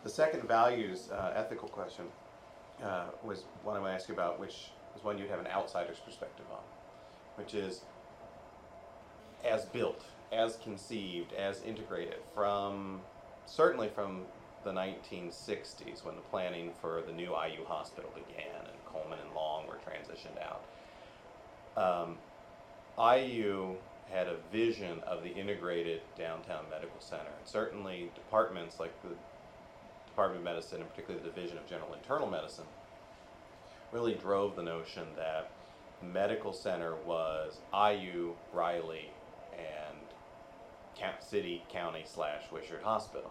The second values ethical question was one I want to ask you about, which is one you'd have an outsider's perspective on, which is as built, as conceived, as integrated certainly from the 1960s when the planning for the new IU hospital began and Coleman and Long were transitioned out. IU had a vision of the integrated downtown medical center, and certainly departments like the Department of Medicine, and particularly the Division of General Internal Medicine, really drove the notion that the medical center was IU, Riley, and city, county / Wishart Hospital.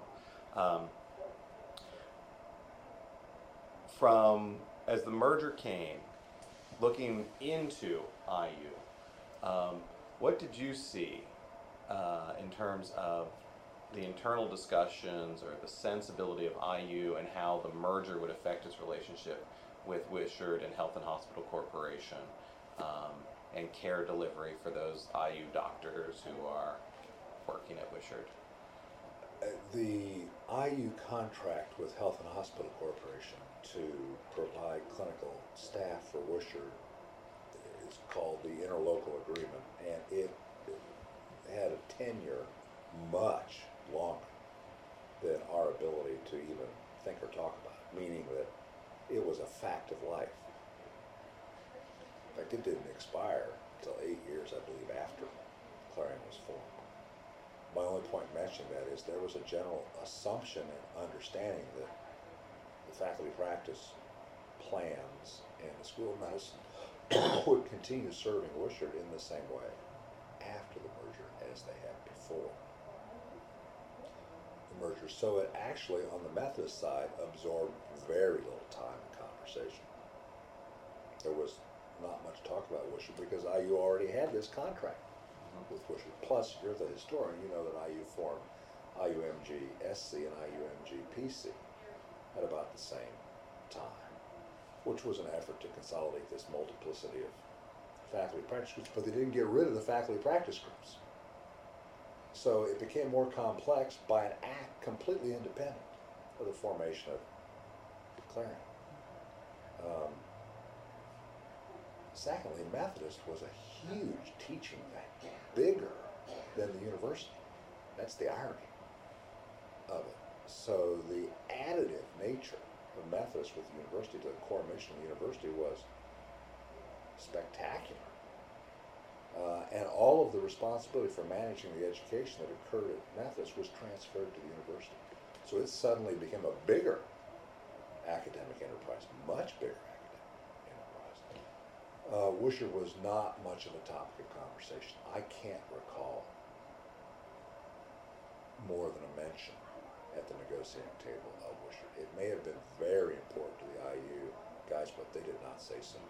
As the merger came, looking into IU, what did you see in terms of the internal discussions or the sensibility of IU and how the merger would affect its relationship with Wishart and Health and Hospital Corporation and care delivery for those IU doctors who are working at Wishart? The IU contract with Health and Hospital Corporation to provide clinical staff for Wishart is called the Interlocal Agreement, and it had a tenure much longer than our ability to even think or talk about it, meaning that it was a fact of life. In fact, it didn't expire until 8 years, I believe, after Clarion was formed. My only point in mentioning that is there was a general assumption and understanding that the faculty practice plans and the School of Medicine would continue serving Wishart in the same way after the merger as they had before the merger. So it actually, on the Methodist side, absorbed very little time and conversation. There was not much talk about Wishart because IU already had this contract with Wishart. Plus, you're the historian, you know that IU formed IUMG-SC and IUMG-PC at about the same time, which was an effort to consolidate this multiplicity of faculty practice groups, but they didn't get rid of the faculty practice groups. So it became more complex by an act completely independent of the formation of Clarion. Secondly, Methodist was a huge teaching thing, bigger than the university. That's the irony of it. So the additive nature of Methodist with the university to the core mission of the university was spectacular. And all of the responsibility for managing the education that occurred at Methodist was transferred to the university. So it suddenly became a bigger academic enterprise, much bigger academic enterprise. Wishart was not much of a topic of conversation. I can't recall more than a mention at the negotiating table of Wishart. It may have been very important to the IU guys, but they did not say so.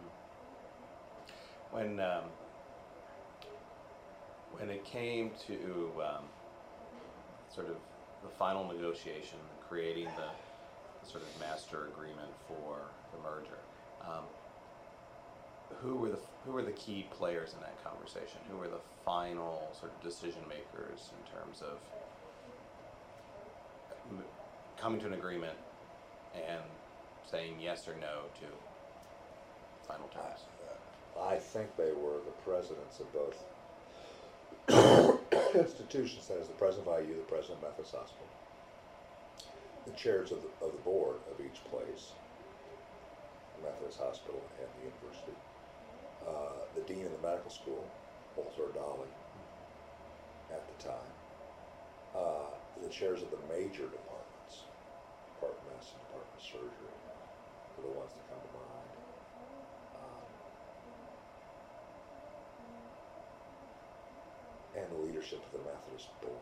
When it came to sort of the final negotiation, creating the sort of master agreement for the merger, who were the key players in that conversation? Who were the final sort of decision makers in terms of coming to an agreement and saying yes or no to final terms? I think they were the presidents of both institutions, that is the president of IU, the president of Methodist Hospital, the chairs of the board of each place, Methodist Hospital and the university, the dean of the medical school, Walter O'Donnell, at the time, the chairs of the major departments, Department of Medicine, Department of Surgery, are the ones that come to mind. And the leadership of the Methodist board.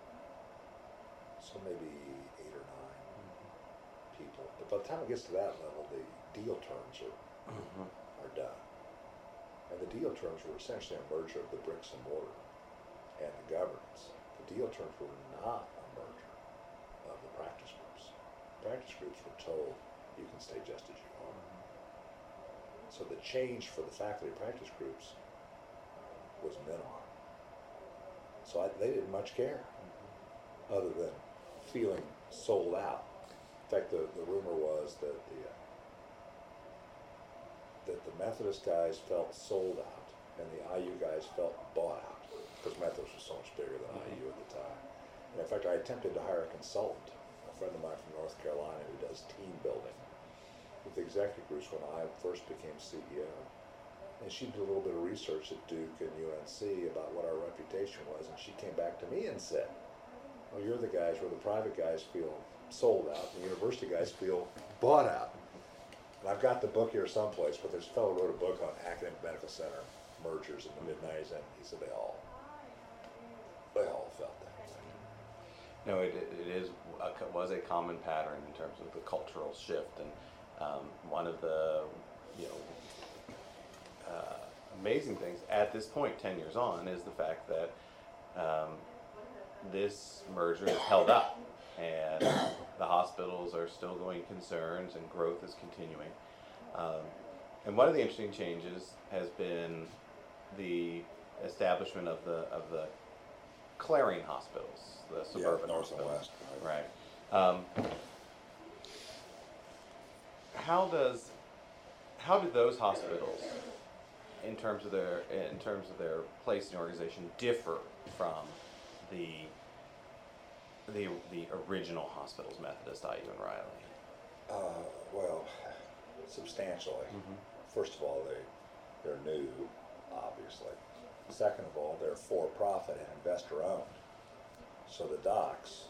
So maybe 8 or 9 people. But by the time it gets to that level, the deal terms are done. And the deal terms were essentially a merger of the bricks and mortar and the governance. The deal terms were not a merger of the practice groups. Practice groups were told, you can stay just as you are. So the change for the faculty practice groups was minimal. So they didn't much care, other than feeling sold out. In fact, the rumor was that the Methodist guys felt sold out, and the IU guys felt bought out, because Methodist was so much bigger than IU at the time. And in fact, I attempted to hire a consultant, a friend of mine from North Carolina who does team building with the executive groups when I first became CEO. And she did a little bit of research at Duke and UNC about what our reputation was, and she came back to me and said, well, you're the guys where the private guys feel sold out, and the university guys feel bought out. And I've got the book here someplace, but this fellow wrote a book on academic medical center mergers in the mid-90s, and he said they all felt that way. No, it was a common pattern in terms of the cultural shift, and one of the amazing things at this point, 10 years on, is the fact that this merger is held up, and the hospitals are still going concerns, and growth is continuing. And one of the interesting changes has been the establishment of the Clarion hospitals, the suburban North and hospitals. West. Right. How do those hospitals, in terms of their place in the organization, differ from the original hospitals, Methodist, IU, and Riley? Well, substantially. First of all, they're new, obviously. Second of all, they're for-profit and investor-owned. So the docs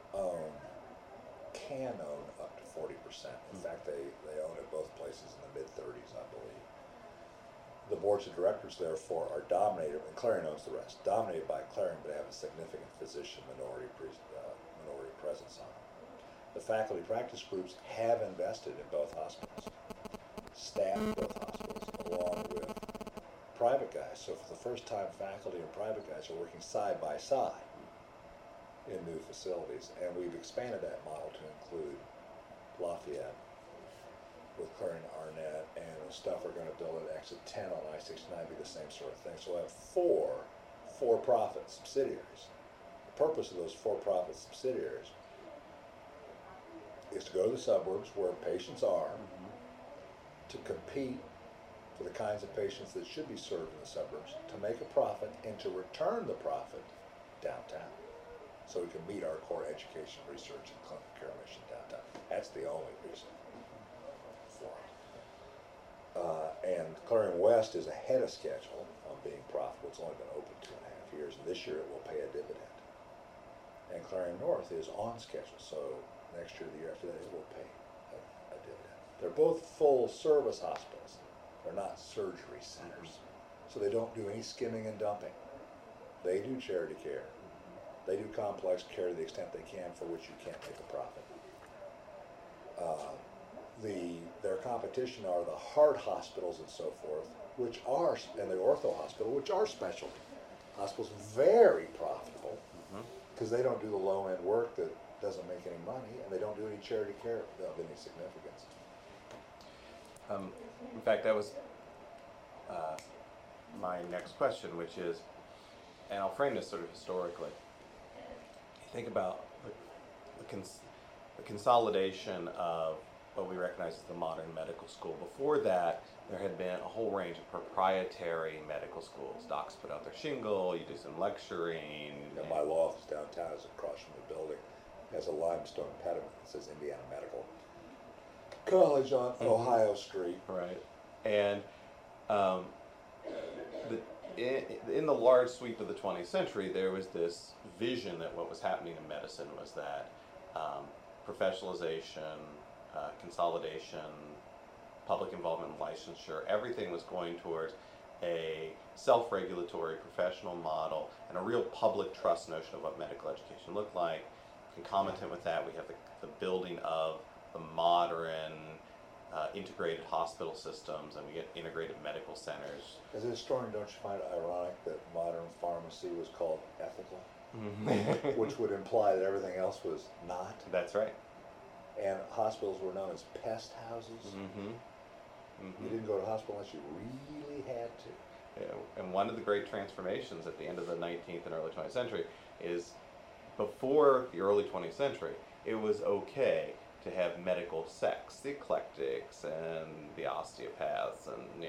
can own up to 40%. In fact, they own at both places in the mid-30s, I believe. The boards of directors, therefore, are dominated, and Clarion owns the rest, dominated by Clarion, but have a significant physician minority presence on them. The faculty practice groups have invested in both hospitals, staffed both hospitals, along with private guys. So for the first time, faculty and private guys are working side by side in new facilities, and we've expanded that model to include Lafayette with Clarion Arnett, and the stuff we're going to build at Exit 10 on I-69 be the same sort of thing. So we'll have 4 for-profit subsidiaries. The purpose of those for-profit subsidiaries is to go to the suburbs where patients are, to compete for the kinds of patients that should be served in the suburbs, to make a profit, and to return the profit downtown, so we can meet our core education, research, and clinical care mission downtown. That's the only reason for it. And Clarion West is ahead of schedule on being profitable. It's only been open 2.5 years, and this year it will pay a dividend. And Clarion North is on schedule, so next year, the year after that, it will pay a dividend. They're both full-service hospitals. They're not surgery centers, so they don't do any skimming and dumping. They do charity care. They do complex care to the extent they can, for which you can't make a profit. Their competition are the heart hospitals and so forth, and the ortho hospital, which are specialty hospitals, very profitable, because they don't do the low-end work that doesn't make any money, and they don't do any charity care of any significance. In fact, that was my next question, which is, and I'll frame this sort of historically. Think about the consolidation of what we recognize as the modern medical school. Before that, there had been a whole range of proprietary medical schools. Docs put out their shingle, you do some lecturing. And my law office downtown is across from the building. It has a limestone pediment that says Indiana Medical College on Ohio Street. Right. And in the large sweep of the 20th century, there was this vision that what was happening in medicine was that professionalization, consolidation, public involvement in licensure, everything was going towards a self-regulatory professional model and a real public trust notion of what medical education looked like. Concomitant with that, we have the building of the modern integrated hospital systems, and we get integrated medical centers. As a historian, don't you find it ironic that modern pharmacy was called ethical? Which would imply that everything else was not? That's right. And hospitals were known as pest houses. You didn't go to hospital unless you really had to. Yeah, and one of the great transformations at the end of the 19th and early 20th century is, before the early 20th century, it was okay to have medical sects, the eclectics and the osteopaths,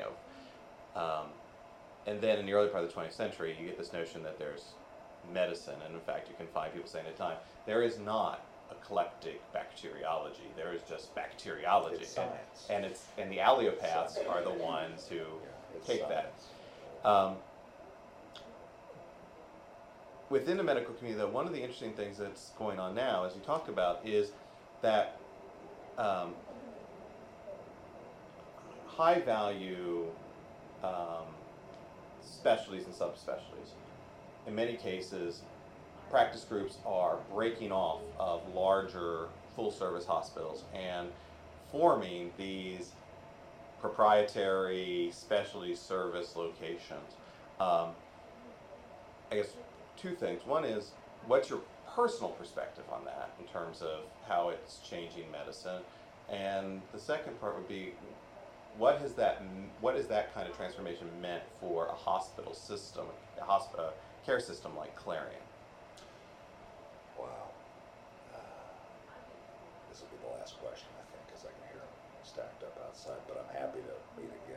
and then in the early part of the 20th century, you get this notion that there's medicine, and in fact, you can find people saying at the time, there is not eclectic bacteriology. There is just bacteriology. It's science. And the allopaths are the ones who It's take that. science. Within the medical community, though, one of the interesting things that's going on now, as you talked about, is that high value specialties and subspecialties, in many cases, practice groups are breaking off of larger full service hospitals and forming these proprietary specialty service locations. I guess two things. One is, what's your personal perspective on that in terms of how it's changing medicine? And the second part would be, what has that kind of transformation meant for a hospital system, a care system like Clarion? Wow. This will be the last question, I think, because I can hear them stacked up outside, but I'm happy to meet again.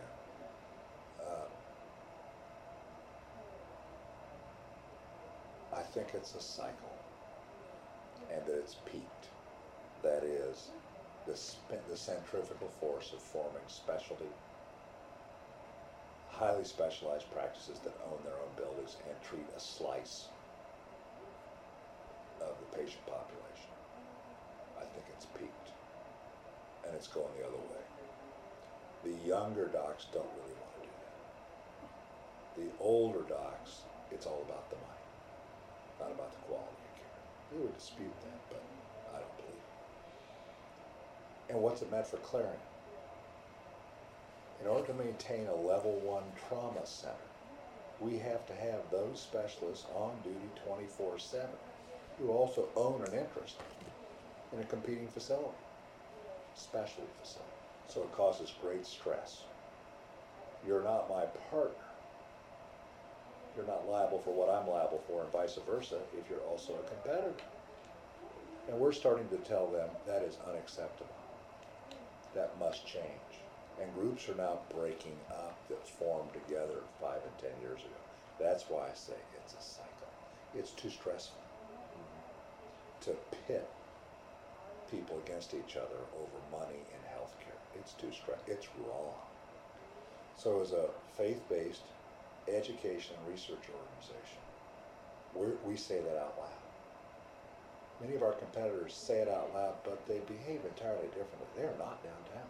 I think it's a cycle, and that it's peaked. That is, the centrifugal force of forming specialty, highly specialized practices that own their own buildings and treat a slice of the patient population. I think it's peaked, and it's going the other way. The younger docs don't really want to do that. The older docs, it's all about the money, not about the quality of care. They would dispute that, but I don't believe it. And what's it meant for Clarion? In order to maintain a level 1 trauma center, we have to have those specialists on duty 24/7 who also own an interest in a competing facility, specialty facility. So it causes great stress. You're not my partner. You're not liable for what I'm liable for, and vice versa if you're also a competitor. And we're starting to tell them that is unacceptable. That must change. And groups are now breaking up that formed together 5 and 10 years ago. That's why I say it's a cycle. It's too stressful to pit people against each other over money in healthcare. It's too stressful. It's wrong. So as a faith-based education and research organization, we say that out loud. Many of our competitors say it out loud, but they behave entirely differently. They're not downtown.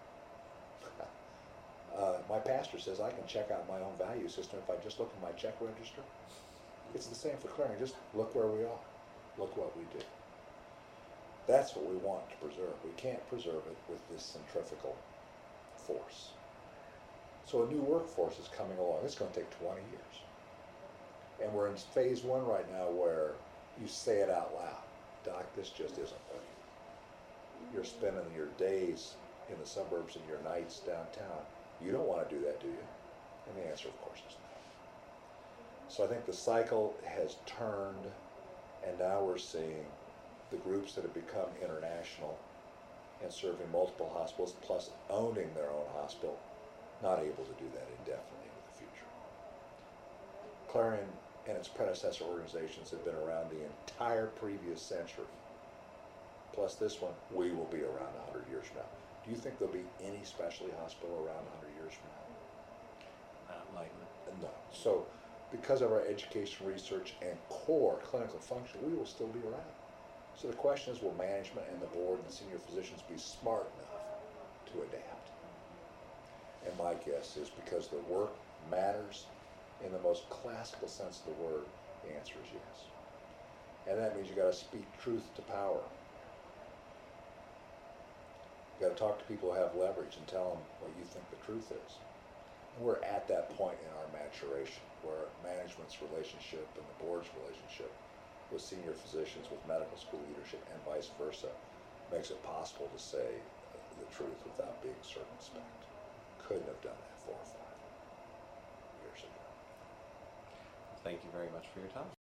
My pastor says I can check out my own value system if I just look at my check register. It's the same for Clarion. Just look where we are. Look what we do. That's what we want to preserve. We can't preserve it with this centrifugal force. So a new workforce is coming along. It's going to take 20 years. And we're in phase 1 right now where you say it out loud. Doc, this just isn't working. You're spending your days in the suburbs and your nights downtown. You don't want to do that, do you? And the answer, of course, is no. So I think the cycle has turned, and now we're seeing the groups that have become international and serving multiple hospitals, plus owning their own hospital, not able to do that indefinitely into the future. Clarion and its predecessor organizations have been around the entire previous century, plus this one. We will be around 100 years from now. Do you think there'll be any specialty hospital around 100 years from now? Not likely. No. So because of our education, research, and core clinical function, we will still be around. So the question is, will management and the board and senior physicians be smart enough to adapt? And my guess is, because the work matters in the most classical sense of the word, the answer is yes. And that means you got to speak truth to power. You got to talk to people who have leverage and tell them what you think the truth is. And we're at that point in our maturation where management's relationship and the board's relationship with senior physicians, with medical school leadership, and vice versa, makes it possible to say the truth without being circumspect. Couldn't have done that 4 or 5 years ago. Thank you very much for your time.